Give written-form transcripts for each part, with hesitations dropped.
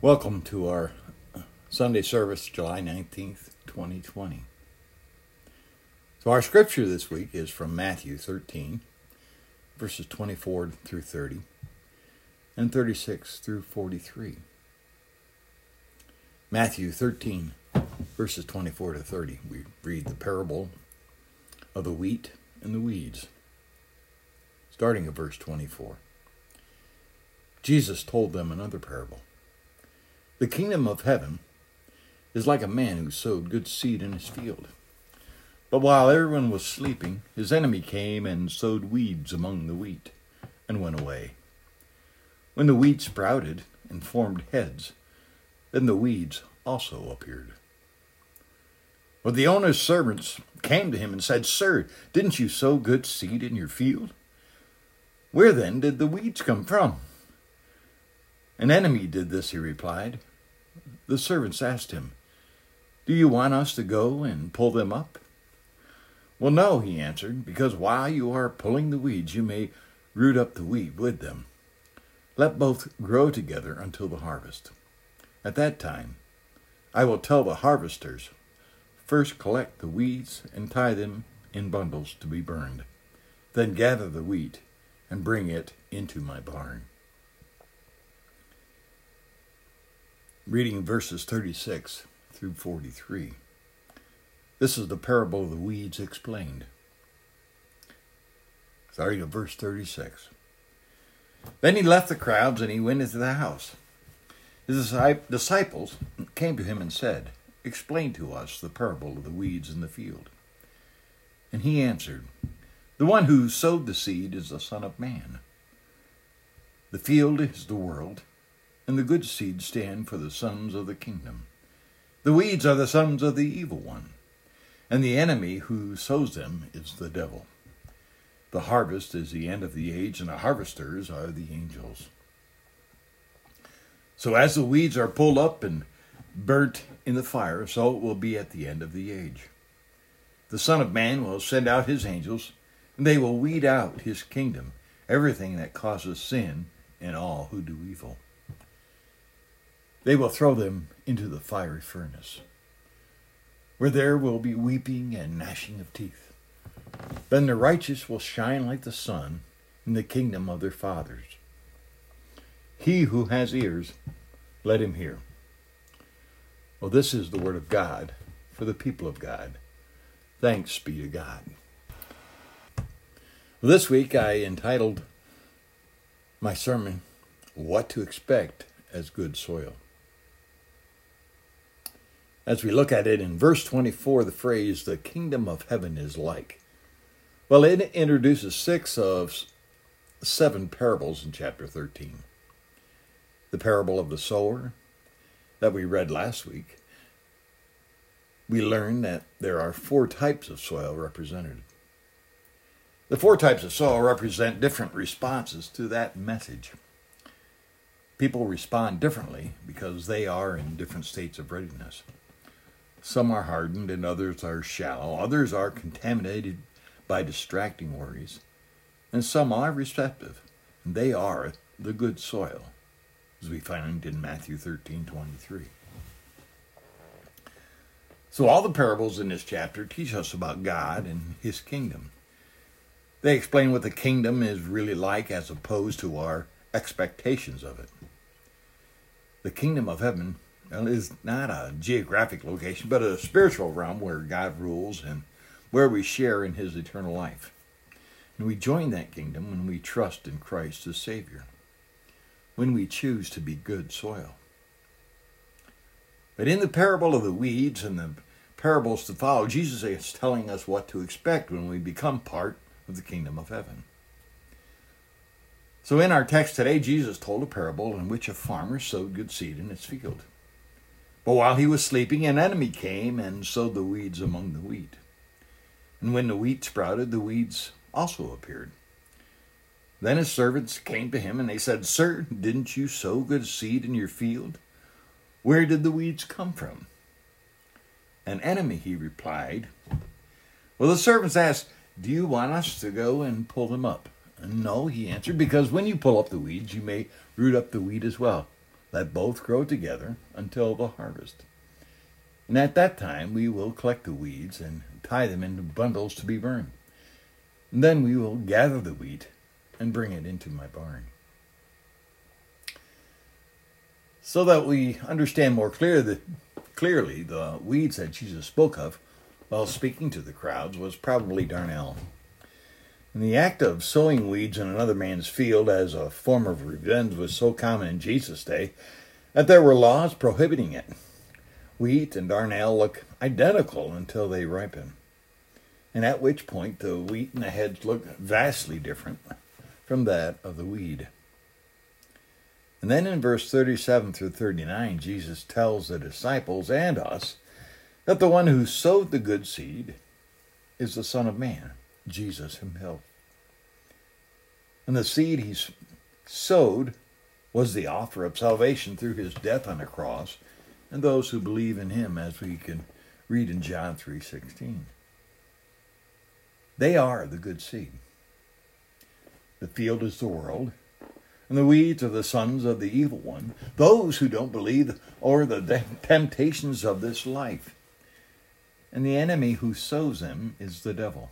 Welcome to our Sunday service, July 19th, 2020. So our scripture this week is from Matthew 13, verses 24 through 30, and 36 through 43. Matthew 13, verses 24 to 30. We read the parable of the wheat and the weeds. Starting at verse 24. Jesus told them another parable. The kingdom of heaven is like a man who sowed good seed in his field. But while everyone was sleeping, his enemy came and sowed weeds among the wheat and went away. When the wheat sprouted and formed heads, then the weeds also appeared. But the owner's servants came to him and said, "Sir, didn't you sow good seed in your field? Where then did the weeds come from?" "An enemy did this," he replied. The servants asked him, "Do you want us to go and pull them up?" "Well, no," he answered, "because while you are pulling the weeds, you may root up the wheat with them. Let both grow together until the harvest. At that time, I will tell the harvesters, first collect the weeds and tie them in bundles to be burned. Then gather the wheat and bring it into my barn." Reading verses 36 through 43. This is the parable of the weeds explained. Starting at verse 36. Then he left the crowds and he went into the house. His disciples came to him and said, "Explain to us the parable of the weeds in the field." And he answered, "The one who sowed the seed is the Son of Man. The field is the world, and the good seed stand for the sons of the kingdom. The weeds are the sons of the evil one, and the enemy who sows them is the devil. The harvest is the end of the age, and the harvesters are the angels. So as the weeds are pulled up and burnt in the fire, so it will be at the end of the age. The Son of Man will send out his angels, and they will weed out his kingdom, everything that causes sin and all who do evil. They will throw them into the fiery furnace, where there will be weeping and gnashing of teeth. Then the righteous will shine like the sun in the kingdom of their fathers. He who has ears, let him hear." Well, this is the word of God for the people of God. Thanks be to God. Well, this week I entitled my sermon, "What to Expect as Good Soil." As we look at it in verse 24, the phrase, "the kingdom of heaven is like." Well, it introduces 6 of 7 parables in chapter 13. The parable of the sower that we read last week, we learned that there are 4 types of soil represented. The 4 types of soil represent different responses to that message. People respond differently because they are in different states of readiness. Some are hardened and others are shallow. Others are contaminated by distracting worries. And some are receptive. And they are the good soil, as we find in Matthew 13:23. So all the parables in this chapter teach us about God and his kingdom. They explain what the kingdom is really like as opposed to our expectations of it. The kingdom of heaven is not a geographic location, but a spiritual realm where God rules and where we share in his eternal life. And we join that kingdom when we trust in Christ as Savior, when we choose to be good soil. But in the parable of the weeds and the parables to follow, Jesus is telling us what to expect when we become part of the kingdom of heaven. So in our text today, Jesus told a parable in which a farmer sowed good seed in his field. But while he was sleeping, an enemy came and sowed the weeds among the wheat. And when the wheat sprouted, the weeds also appeared. Then his servants came to him and they said, "Sir, didn't you sow good seed in your field? Where did the weeds come from?" "An enemy," he replied. Well, the servants asked, "Do you want us to go and pull them up?" "No," he answered, "because when you pull up the weeds, you may root up the wheat as well. let both grow together until the harvest. And at that time we will collect the weeds and tie them into bundles to be burned. And then we will gather the wheat and bring it into my barn. So that we understand more clearly, the weeds that Jesus spoke of while speaking to the crowds was probably darnel. And the act of sowing weeds in another man's field as a form of revenge was so common in Jesus' day that there were laws prohibiting it. Wheat and darnel look identical until they ripen, and at which point the wheat in the heads look vastly different from that of the weed. And then in verse 37 through 39, Jesus tells the disciples and us that the one who sowed the good seed is the Son of Man, Jesus himself. And the seed he sowed was the offer of salvation through his death on the cross and those who believe in him, as we can read in John 3:16. They are the good seed. The field is the world, and the weeds are the sons of the evil one, those who don't believe or the temptations of this life. And the enemy who sows them is the devil.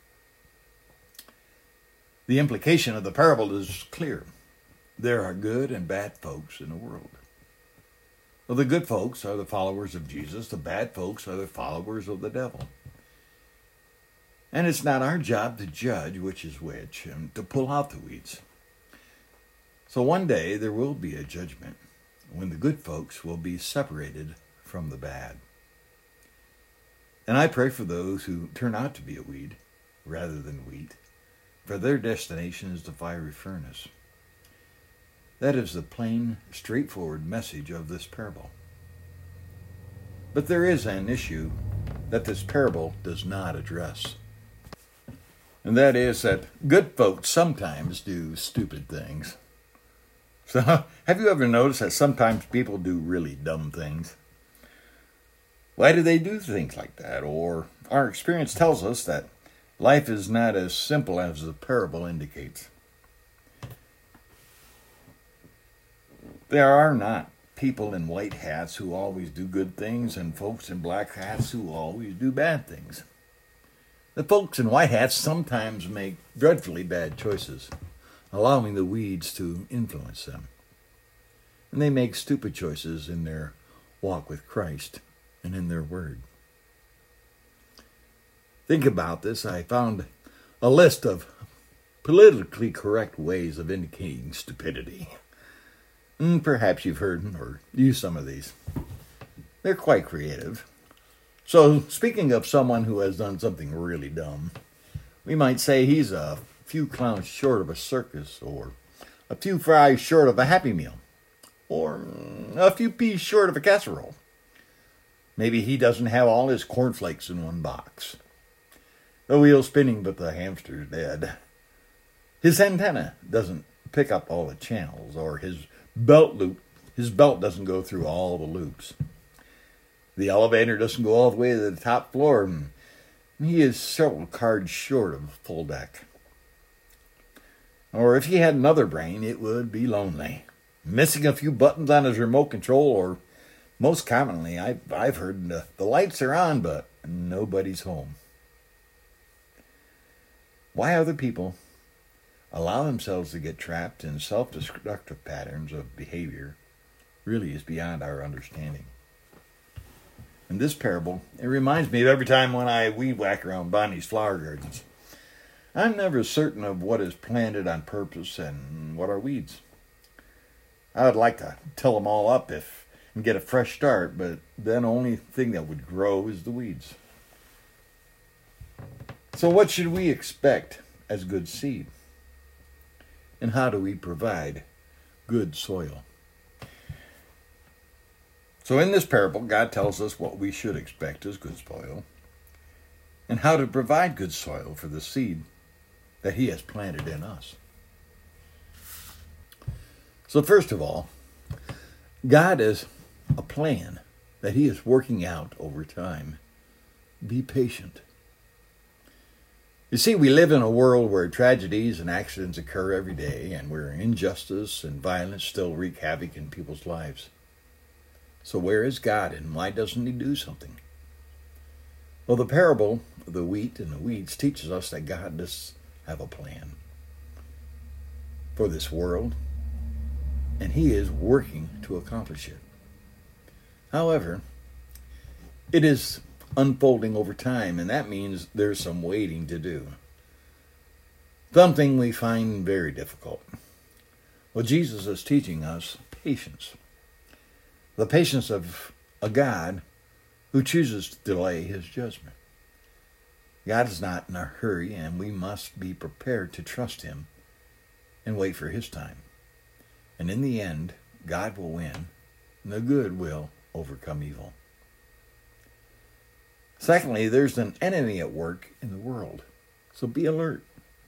The implication of the parable is clear. There are good and bad folks in the world. Well, the good folks are the followers of Jesus. The bad folks are the followers of the devil. And it's not our job to judge which is which and to pull out the weeds. So one day there will be a judgment when the good folks will be separated from the bad. And I pray for those who turn out to be a weed rather than wheat, for their destination is the fiery furnace. That is the plain, straightforward message of this parable. But there is an issue that this parable does not address. And that is that good folks sometimes do stupid things. So, have you ever noticed that sometimes people do really dumb things? Why do they do things like that? Or our experience tells us that life is not as simple as the parable indicates. There are not people in white hats who always do good things and folks in black hats who always do bad things. The folks in white hats sometimes make dreadfully bad choices, allowing the weeds to influence them. And they make stupid choices in their walk with Christ and in their word. Think about this. I found a list of politically correct ways of indicating stupidity. And perhaps you've heard or used some of these. They're quite creative. So, speaking of someone who has done something really dumb, we might say he's a few clowns short of a circus, or a few fries short of a Happy Meal, or a few peas short of a casserole. Maybe he doesn't have all his cornflakes in one box. The wheel's spinning, but the hamster's dead. His antenna doesn't pick up all the channels, or his belt doesn't go through all the loops. The elevator doesn't go all the way to the top floor, and he is several cards short of a full deck. Or if he had another brain, it would be lonely. Missing a few buttons on his remote control, or most commonly, I've heard the lights are on, but nobody's home. Why other people allow themselves to get trapped in self-destructive patterns of behavior really is beyond our understanding. In this parable, it reminds me of every time when I weed whack around Bonnie's flower gardens. I'm never certain of what is planted on purpose and what are weeds. I would like to till them all up and get a fresh start, but then the only thing that would grow is the weeds. So what should we expect as good seed? And how do we provide good soil? So in this parable, God tells us what we should expect as good soil and how to provide good soil for the seed that he has planted in us. So first of all, God has a plan that he is working out over time. Be patient. You see, we live in a world where tragedies and accidents occur every day, and where injustice and violence still wreak havoc in people's lives. So where is God, and why doesn't he do something? Well, the parable of the wheat and the weeds teaches us that God does have a plan for this world, and he is working to accomplish it. However, it is unfolding over time, and that means there's some waiting to do. Something we find very difficult. Well, Jesus is teaching us patience. The patience of a God who chooses to delay his judgment. God is not in a hurry, and we must be prepared to trust him and wait for his time. And in the end, God will win, and the good will overcome evil. Secondly, there's an enemy at work in the world, so be alert.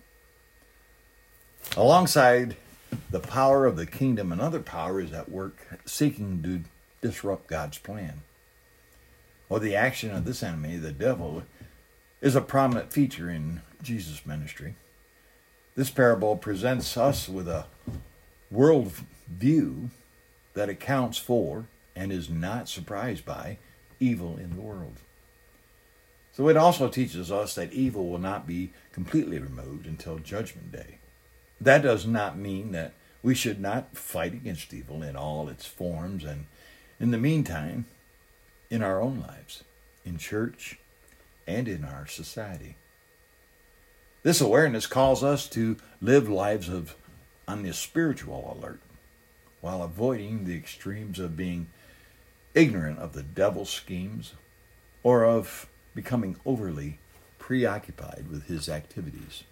Alongside the power of the kingdom, another power is at work seeking to disrupt God's plan. Well, the action of this enemy, the devil, is a prominent feature in Jesus' ministry. This parable presents us with a world view that accounts for and is not surprised by evil in the world. So it also teaches us that evil will not be completely removed until Judgment Day. That does not mean that we should not fight against evil in all its forms, and in the meantime, in our own lives, in church, and in our society. This awareness calls us to live lives on the spiritual alert, while avoiding the extremes of being ignorant of the devil's schemes or of becoming overly preoccupied with his activities.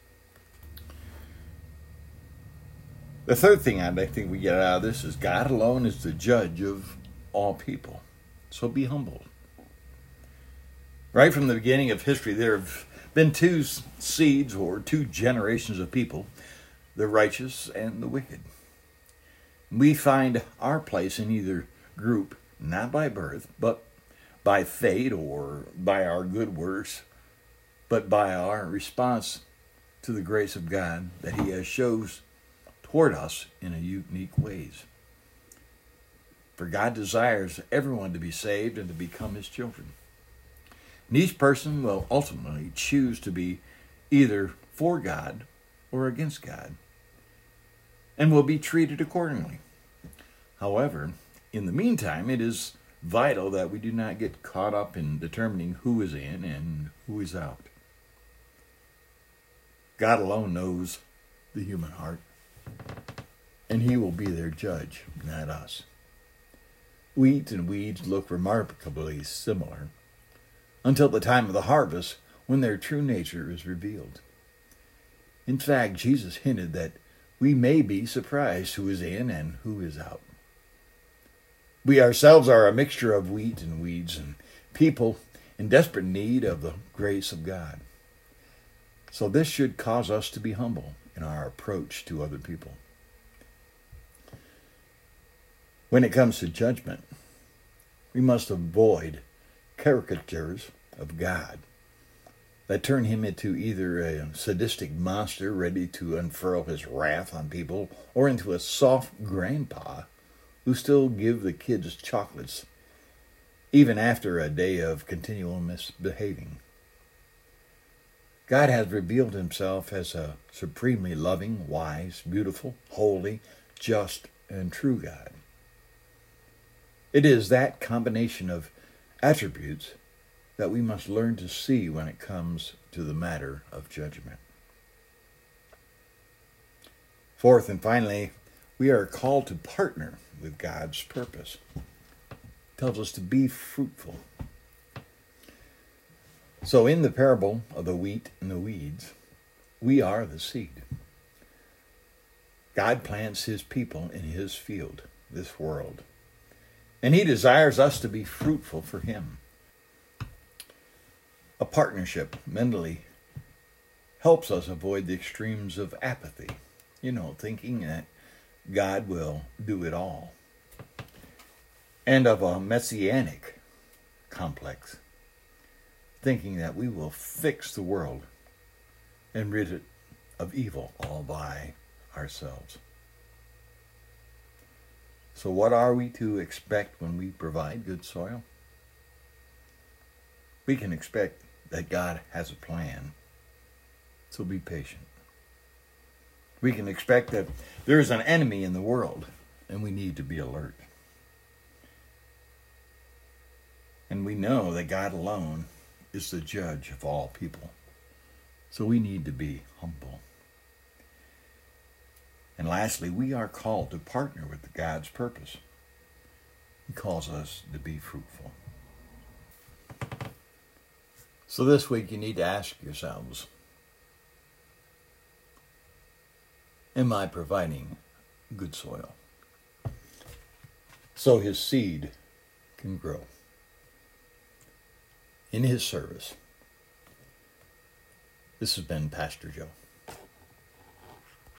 The third thing I think we get out of this is God alone is the judge of all people. So be humble. Right from the beginning of history, there have been two seeds or two generations of people, the righteous and the wicked. We find our place in either group, not by birth, but by fate or by our good works, but by our response to the grace of God that he has shows toward us in a unique ways. For God desires everyone to be saved and to become his children. And each person will ultimately choose to be either for God or against God, and will be treated accordingly. However, in the meantime, it is vital that we do not get caught up in determining who is in and who is out. God alone knows the human heart, and he will be their judge, not us. Wheat and weeds look remarkably similar until the time of the harvest, when their true nature is revealed. In fact, Jesus hinted that we may be surprised who is in and who is out. We ourselves are a mixture of wheat and weeds, and people in desperate need of the grace of God. So this should cause us to be humble in our approach to other people. When it comes to judgment, we must avoid caricatures of God that turn him into either a sadistic monster ready to unfurl his wrath on people, or into a soft grandpa who still give the kids chocolates even after a day of continual misbehaving. God has revealed himself as a supremely loving, wise, beautiful, holy, just, and true God. It is that combination of attributes that we must learn to see when it comes to the matter of judgment. Fourth and finally, we are called to partner with God's purpose. It tells us to be fruitful. So in the parable of the wheat and the weeds, we are the seed. God plants his people in his field, this world, and he desires us to be fruitful for him. A partnership mentally helps us avoid the extremes of apathy, thinking that God will do it all, and of a messianic complex, thinking that we will fix the world and rid it of evil all by ourselves. So what are we to expect when we provide good soil? We can expect that God has a plan, so be patient. We can expect that there is an enemy in the world, and we need to be alert. And we know that God alone is the judge of all people, so we need to be humble. And lastly, we are called to partner with God's purpose. He calls us to be fruitful. So this week you need to ask yourselves, am I providing good soil so His seed can grow in His service? This has been Pastor Joe.